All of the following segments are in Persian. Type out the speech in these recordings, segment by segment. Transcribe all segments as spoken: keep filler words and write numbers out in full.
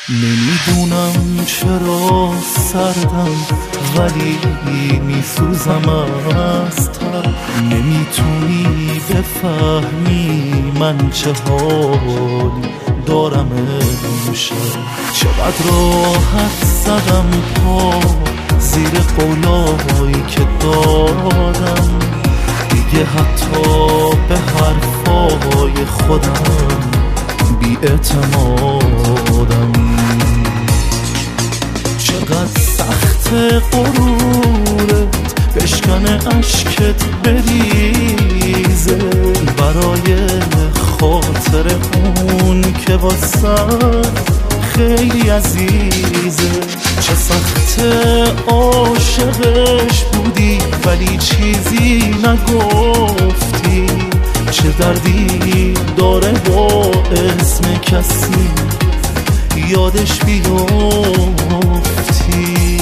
نمیدونم چرا سردم ولی میسوزم از تب. نمیتونی بفهمی من چه حالی دارم امشب. چقدر راحت زدم پا زیر قولایی که دادم، دیگه حتی به حرفای خودم بی اعتمادم. چقدر سخت غرورت بشکنه اشکت بریزه برای خاطر اون که واسه خیلی عزیزه. چه سخت عاشقش بودی ولی چیزی نگفتی، چه دردی داره با اسم کسی یادش بیفتی.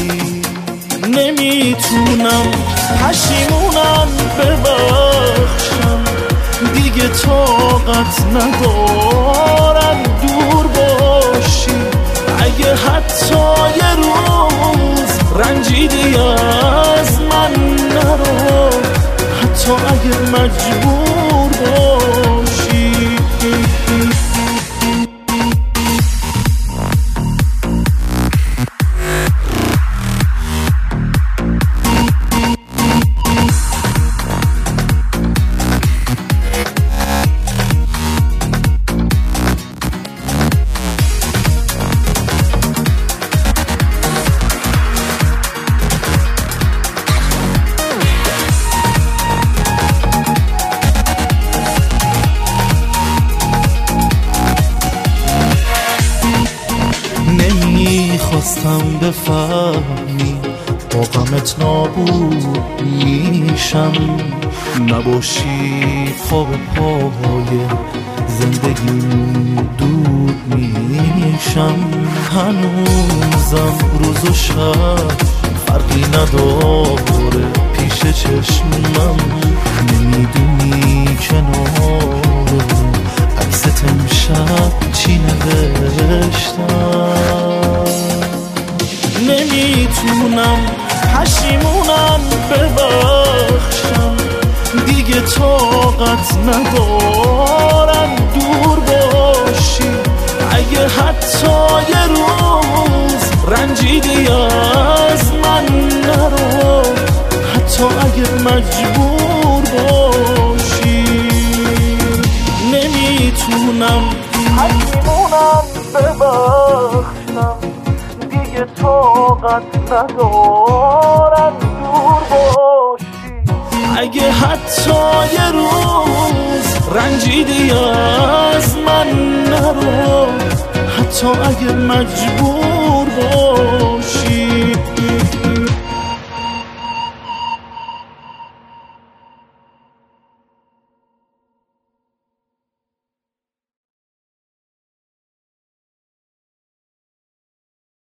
نمیتونم پشیمونم ببخشم، دیگه طاقت ندارم دور باشی. اگه حتی یه روز رنجیدی از من نرو، حتی اگه مجبور باشی. نمیخواستم بفهمی با غمت نابود میشم، نباشی پا به پای زندگیم دود میشم. هنوزم روز و شب فرقی نداره پیش چشمم. نمیدونی کنار عکست امشب چی نوشتم. نمیتونم پشیمونم ببخشم، دیگه طاقت ندارم دور باشی. اگه حتی یه روز رنجیدی از من نرو، حتی اگه مجبور باشی. نمیتونم پشیمونم ببخشم، دیگه طاقت ندارم دور باشی. اگه حتی یه روز رنجیدی از من نرو، حتی اگه مجبور باشی.